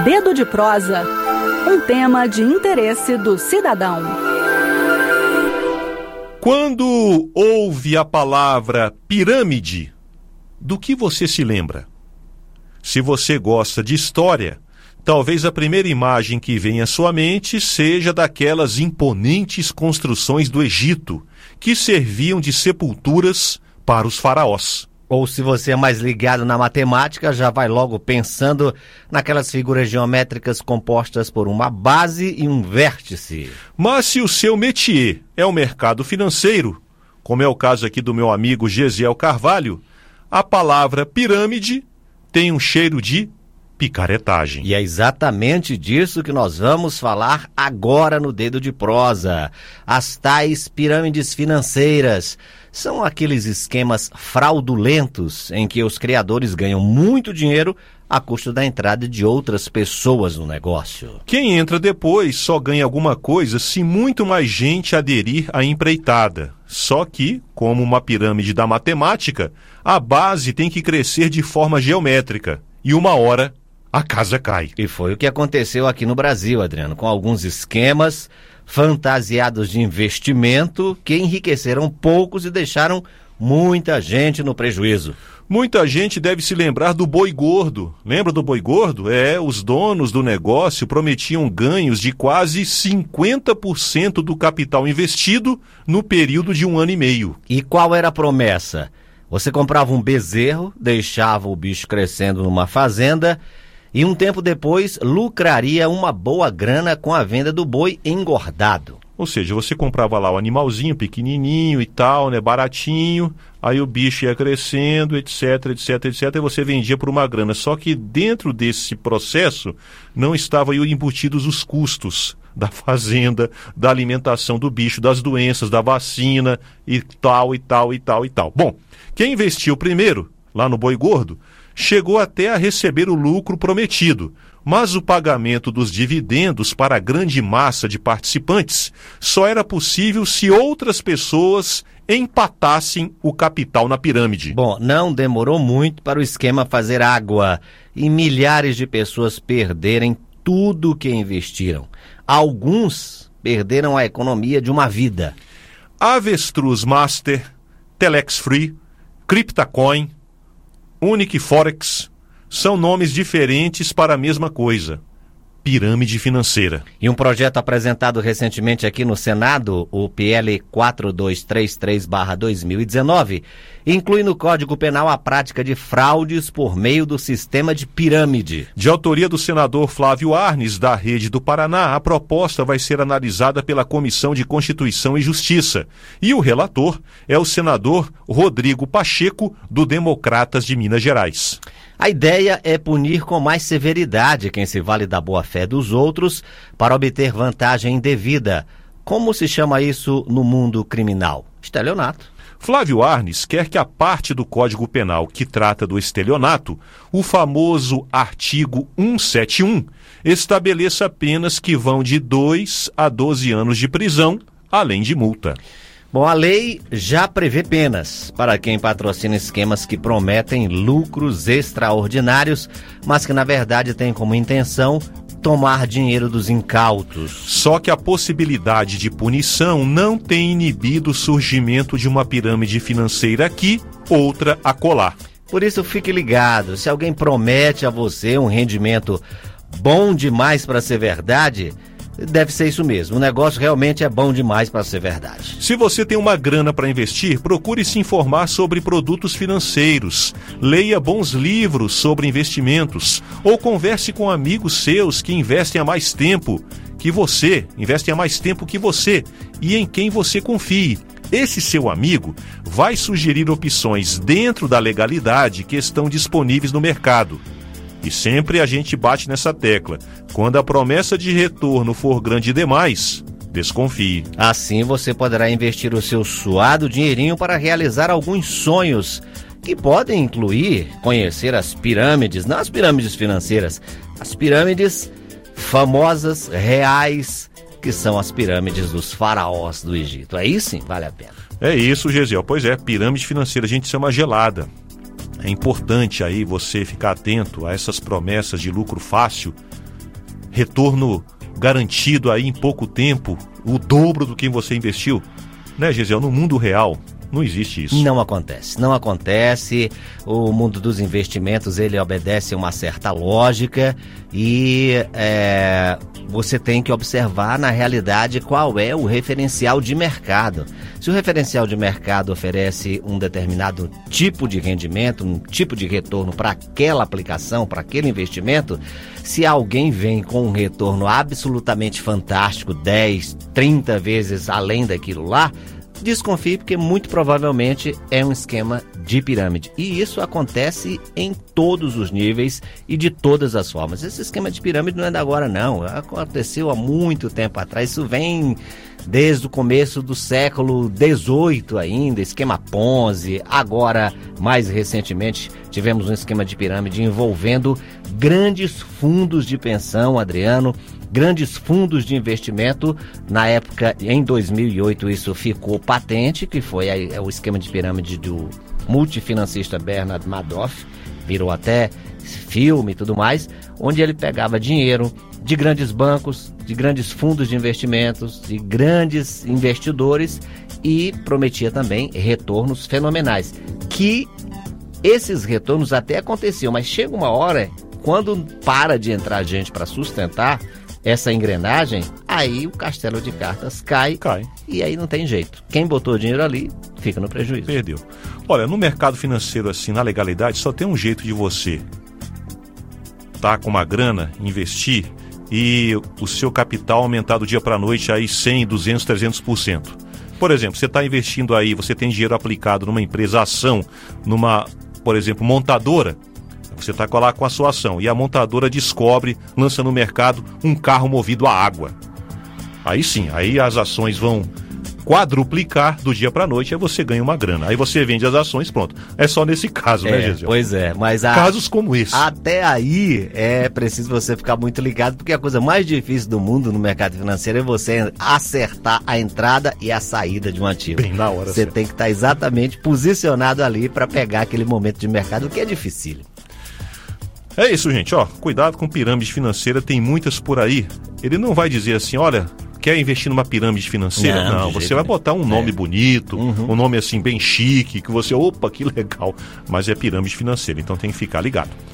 Dedo de prosa, um tema de interesse do cidadão. Quando ouve a palavra pirâmide, do que você se lembra? Se você gosta de história, talvez a primeira imagem que vem à sua mente seja daquelas imponentes construções do Egito, que serviam de sepulturas para os faraós. Ou se você é mais ligado na matemática, já vai logo pensando naquelas figuras geométricas compostas por uma base e um vértice. Mas se o seu métier é o mercado financeiro, como é o caso aqui do meu amigo Gesiel Carvalho, a palavra pirâmide tem um cheiro de picaretagem. E é exatamente disso que nós vamos falar agora no Dedo de Prosa. As tais pirâmides financeiras são aqueles esquemas fraudulentos em que os criadores ganham muito dinheiro a custo da entrada de outras pessoas no negócio. Quem entra depois só ganha alguma coisa se muito mais gente aderir à empreitada. Só que, como uma pirâmide da matemática, a base tem que crescer de forma geométrica. E uma hora a casa cai. E foi o que aconteceu aqui no Brasil, Adriano, com alguns esquemas fantasiados de investimento que enriqueceram poucos e deixaram muita gente no prejuízo. Muita gente deve se lembrar do boi gordo. Lembra do boi gordo? Os donos do negócio prometiam ganhos de quase 50% do capital investido no período de 1 ano e meio. E qual era a promessa? Você comprava um bezerro, deixava o bicho crescendo numa fazenda e um tempo depois lucraria uma boa grana com a venda do boi engordado. Ou seja, você comprava lá o animalzinho pequenininho e tal, né, baratinho, aí o bicho ia crescendo, etc, e você vendia por uma grana. Só que dentro desse processo não estavam embutidos os custos da fazenda, da alimentação do bicho, das doenças, da vacina e tal. Bom, quem investiu primeiro, lá no boi gordo, chegou até a receber o lucro prometido, mas o pagamento dos dividendos para a grande massa de participantes só era possível se outras pessoas empatassem o capital na pirâmide. Bom, não demorou muito para o esquema fazer água e milhares de pessoas perderem tudo o que investiram. Alguns perderam a economia de uma vida. Avestruz Master, Telex Free, Cryptacoin, Unique Forex são nomes diferentes para a mesma coisa: pirâmide financeira. E um projeto apresentado recentemente aqui no Senado, o PL 4233/2019, inclui no Código Penal a prática de fraudes por meio do sistema de pirâmide. De autoria do senador Flávio Arnes, da Rede do Paraná, a proposta vai ser analisada pela Comissão de Constituição e Justiça. E o relator é o senador Rodrigo Pacheco, do Democratas de Minas Gerais. A ideia é punir com mais severidade quem se vale da boa-fé dos outros para obter vantagem indevida. Como se chama isso no mundo criminal? Estelionato. Flávio Arnes quer que a parte do Código Penal que trata do estelionato, o famoso artigo 171, estabeleça penas que vão de 2 a 12 anos de prisão, além de multa. Bom, a lei já prevê penas para quem patrocina esquemas que prometem lucros extraordinários, mas que na verdade têm como intenção tomar dinheiro dos incautos. Só que a possibilidade de punição não tem inibido o surgimento de uma pirâmide financeira aqui, outra acolá. Por isso fique ligado, se alguém promete a você um rendimento bom demais para ser verdade, deve ser isso mesmo. O negócio realmente é bom demais para ser verdade. Se você tem uma grana para investir, procure se informar sobre produtos financeiros. Leia bons livros sobre investimentos. Ou converse com amigos seus que investem há mais tempo que você e em quem você confie. Esse seu amigo vai sugerir opções dentro da legalidade que estão disponíveis no mercado. E sempre a gente bate nessa tecla: quando a promessa de retorno for grande demais, desconfie. Assim você poderá investir o seu suado dinheirinho para realizar alguns sonhos, que podem incluir conhecer as pirâmides, não as pirâmides financeiras, as pirâmides famosas, reais, que são as pirâmides dos faraós do Egito. Aí sim, vale a pena. É isso, Gesiel. Pois é, pirâmide financeira, a gente chama gelada. É importante aí você ficar atento a essas promessas de lucro fácil retorno garantido aí em pouco tempo, o dobro do que você investiu, né, Gisele? No mundo real não existe isso. Não acontece. O mundo dos investimentos, ele obedece a uma certa lógica e você tem que observar na realidade qual é o referencial de mercado. Se o referencial de mercado oferece um determinado tipo de rendimento, um tipo de retorno para aquela aplicação, para aquele investimento, se alguém vem com um retorno absolutamente fantástico, 10, 30 vezes além daquilo lá, desconfie, porque muito provavelmente é um esquema de pirâmide. E isso acontece em todos os níveis e de todas as formas. Esse esquema de pirâmide não é da agora, não. Aconteceu há muito tempo atrás. Isso vem desde o começo do século XVIII ainda, esquema Ponzi. Agora, mais recentemente, tivemos um esquema de pirâmide envolvendo grandes fundos de pensão, Adriano, grandes fundos de investimento. Na época, em 2008, isso ficou patente, que foi o esquema de pirâmide do multifinancista Bernard Madoff, virou até filme e tudo mais, onde ele pegava dinheiro de grandes bancos, de grandes fundos de investimentos, de grandes investidores e prometia também retornos fenomenais, que esses retornos até aconteciam, mas chega uma hora, quando para de entrar gente para sustentar essa engrenagem, aí o castelo de cartas cai e aí não tem jeito. Quem botou dinheiro ali fica no prejuízo. Perdeu. Olha, no mercado financeiro, assim, na legalidade, só tem um jeito de você tá com uma grana, investir e o seu capital aumentar do dia para a noite aí 100, 200, 300%. Por exemplo, você está investindo aí, você tem dinheiro aplicado numa empresa, ação, numa, por exemplo, montadora. Você está lá com a sua ação e a montadora descobre, lança no mercado um carro movido a água. Aí sim, aí as ações vão quadruplicar do dia para a noite, aí você ganha uma grana. Aí você vende as ações, pronto. É só nesse caso, né, Gisele? Pois é, mas casos como esse. Até aí é preciso você ficar muito ligado, porque a coisa mais difícil do mundo no mercado financeiro é você acertar a entrada e a saída de um ativo. Bem na hora. Você tem que estar exatamente posicionado ali para pegar aquele momento de mercado, que é dificílimo. É isso, gente, ó, cuidado com pirâmide financeira, tem muitas por aí. Ele não vai dizer assim, olha, quer investir numa pirâmide financeira? Não, você vai botar um nome bonito, um nome assim bem chique, que você, opa, que legal, mas é pirâmide financeira, então tem que ficar ligado.